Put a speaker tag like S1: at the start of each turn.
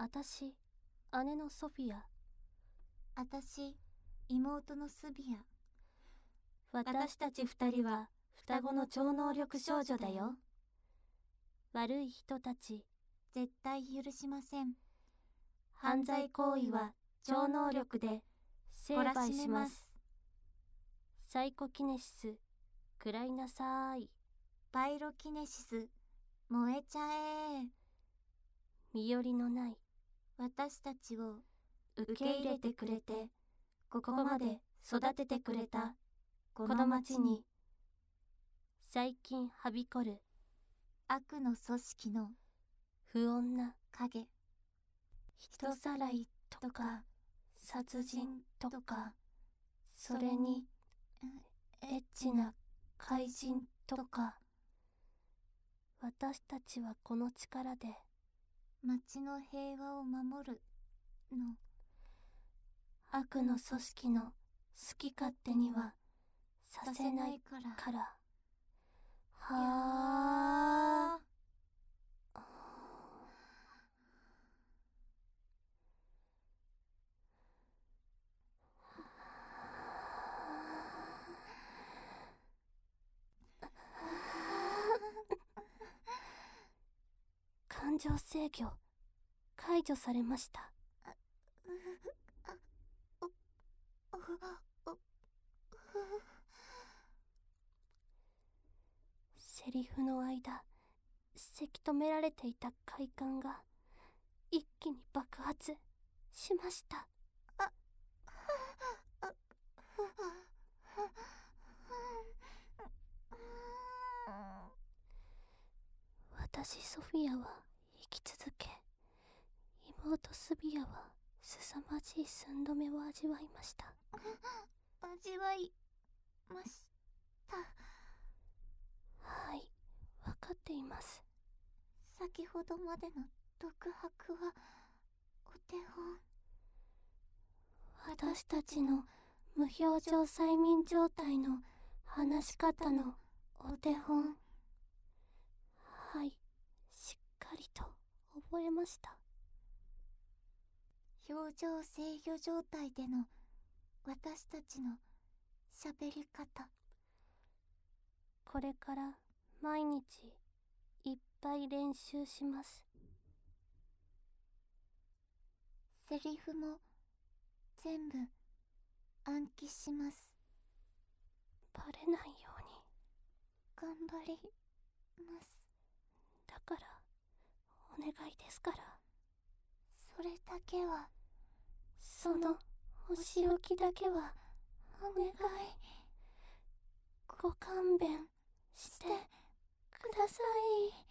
S1: 私、姉のソフィア。
S2: 私、妹のスビア。
S1: 私たち二人は双子の超能力少女だよ。悪い人たち、
S2: 絶対許しません。
S1: 犯罪行為は超能力で成敗します。サイコキネシス、食らいなさーい。
S2: パイロキネシス、燃えちゃえ。
S1: 身寄りのない
S2: 私たちを
S1: 受け入れてくれて、ここまで育ててくれたこの町に、最近はびこる
S2: 悪の組織の
S1: 不穏な
S2: 影。
S1: 人さらいとか殺人とか、それにエッチな怪人とか。私たちはこの力で
S2: 町の平和を守るの。
S1: 悪の組織の好き勝手にはさせないから。はあ。感情制御解除されました。セリフの間、せき止められていた快感が一気に爆発しました。私ソフィアは生き続け、妹スビアは凄まじい寸止めを味わいました。
S2: 味わいました。
S1: はい、わかっています。
S2: 先ほどまでの独白はお手本。
S1: 私たちの無表情催眠状態の話し方のお手本。はい、しっかりと覚えました。
S2: 表情制御状態での私たちの喋り方。
S1: これから毎日いっぱい練習します。
S2: セリフも全部暗記します。
S1: バレないように
S2: 頑張ります。
S1: だからお願いですから。
S2: それだけは、
S1: そのお仕置きだけはお願い。ご勘弁してください。